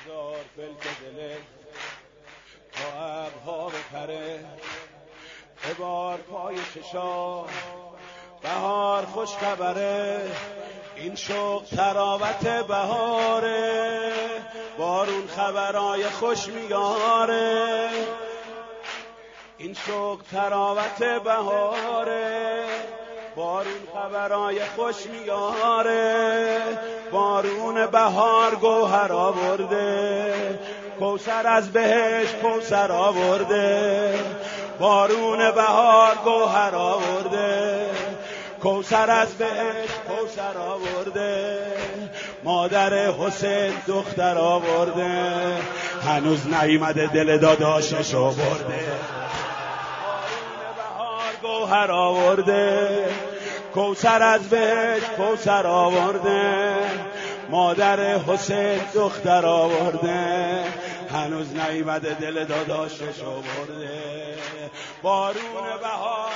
بذار فلک دلت تا ابرها بپره، ببار پای چشا بهار خوش خبره. این شوق تراوت بهاره، بارون خبرای خوش میاره. این شوق تراوت بهاره، بارون خبرای خوش میاره. بارون بهار گوهر آورده، کوثر از بهشت کوثر آورده. بارون بهار گوهر آورده، کوثر از بهشت کوثر آورده. مادر حسین دختر آورده، هنوز نیامده دل داداشش آورده. بارون بهار گوهر آورده، کوثر از بهشت کوثر آورده. مادر حسین دختر آورده، هنوز نیامده دل داداشش آورده. بارون بهار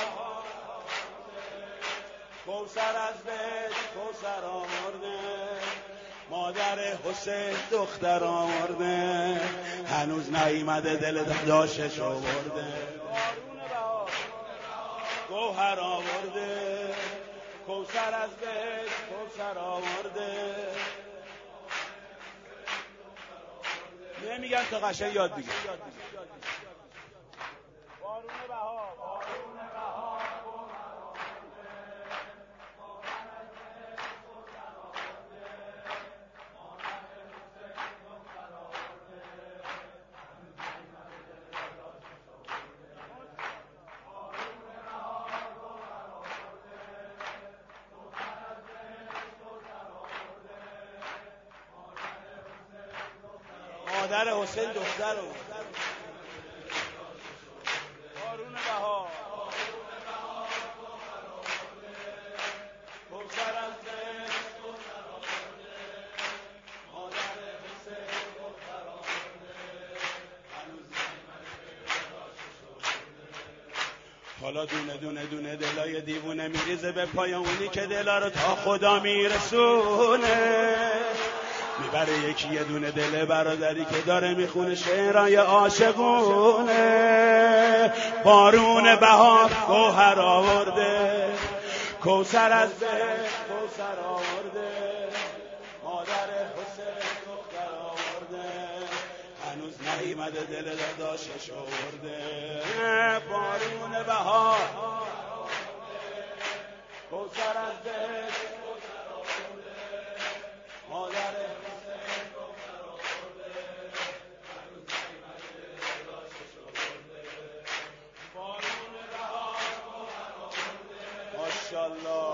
کوثر از بهشت کوثر آورده. مادر حسین دختر آورده، هنوز نیامده دل داداشش آورده. بارون بهار گوهر آورده، کوثر از بهشت کوثر آورده. نمیگن تا قشنگ یاد بگیر. بارون بهار مادر حسین دختر رو. بارون بهار کوثر از بهشت کوثر آورده. مادر حسین دختر آورده، هنوز نیامده داداشش آورده. حالا دونه دونه دونه دلای دیوونه میریزه به پای اونی که دلا رو تا خدا میرسونه. میبره یکی یه دونه دل برادری که داره میخونه شعرهای عاشقونه. بارون بهار گوهر آورده، کوثر از بهشت کوثر آورده. مادر حسین دختر آورده، هنوز نیامده دل داداشش آورده. بارون بهار کوثر از بهشت کوثر آورده. مادر ماشاءالله.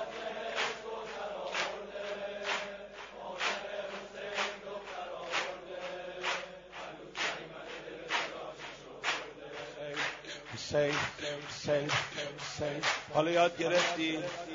حسین حسین حسین حالا یاد گرفتی؟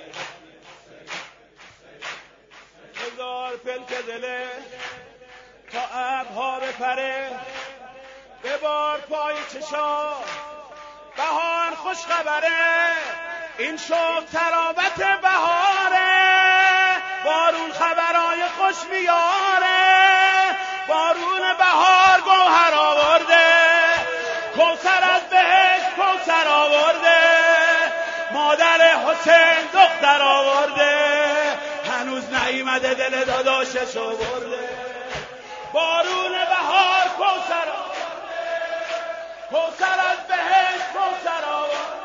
بذار فلک دله تا ابرها بپره، ببار پای چشا بهار خوش خبره. این شوق تراوت بهاره، بارون خبرای خوش میاره. بارون بهار گوهر آورده، کوثر از بهشت کوثر آورده. مادر حسین دختر آورده، هنوز نیامده دل داداشش آورده. بارون بهار کوثر آورده، کوثر از بهشت کوثر آورده.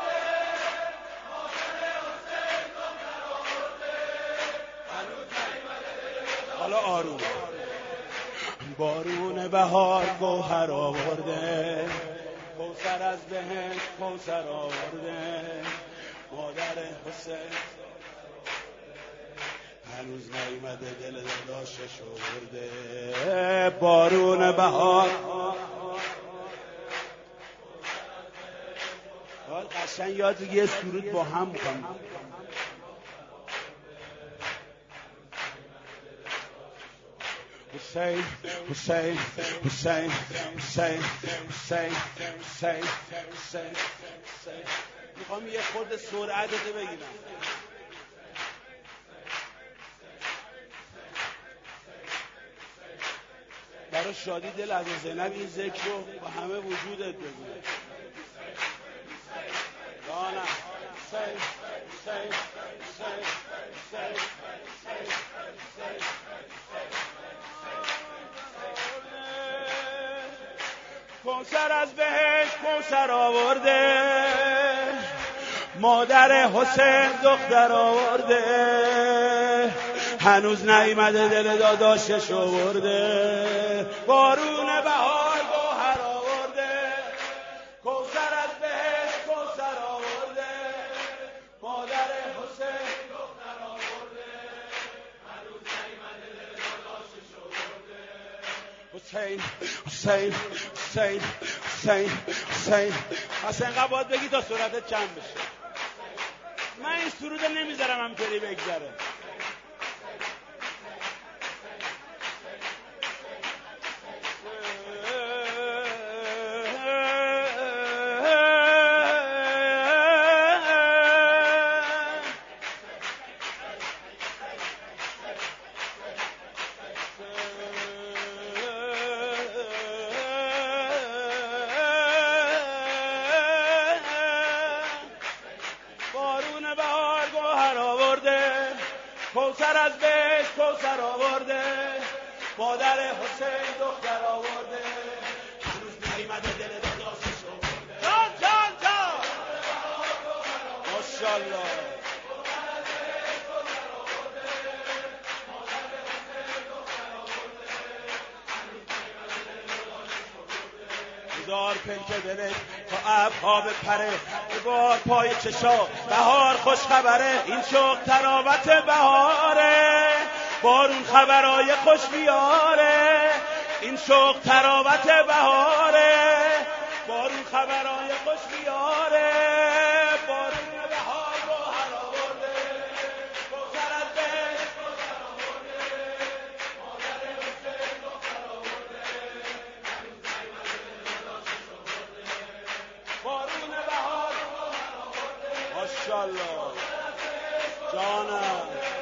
حالا آروم. بارون بهار گوهر آورده، کوثر از بهشت کوثر آورده. مادر حسین هنوز نیامده دل داداشش آورده. بارون بهار حال قشنگ یاد یه سرود با هم می‌خوام. حسین حسین حسین حسین حسین حسین حسین حسین. میخوام یه خورده سرعتت بگیرم. برای شادی دل از زینب این ذکر رو با همه وجودت بگو. جانم کوثر از بهشت کوثر آورده، مادر حسین دختر آورده، هنوز نیامده دل داداشش آورده، بارون بهار گوهر آورده، کوثر از بهشت کوثر آورده، مادر حسین دختر آورده، هنوز نیامده دل داداشش آورده. حسین حسین حسین حسین حسین حسین اینقدر باید بگی تا صورتت چند بشه. من این سرود نمیذارم همینطوری بگذره. کوثر از بهشت کوثر آورده، مادر حسین دختر آورده، هنوز نیامده دل داداشش آورده. جان ماشاءالله. هزار پنکه دلت تا ابرها بپره، بار پای چشا بهار خوش خبره، این شوق تراوت بهاره، بارون خبرای خوش بیاره، این شوق تراوت بهاره، بارون خبرای خوش بیاره، بارون بهار گوهر آورده، کوثر از بهشت کوثر آورده، مادر حسین دختر آورده، هنوز نیامده دل داداشش آورده، بارون بهار گوهر آورده. ماشاءالله جانم.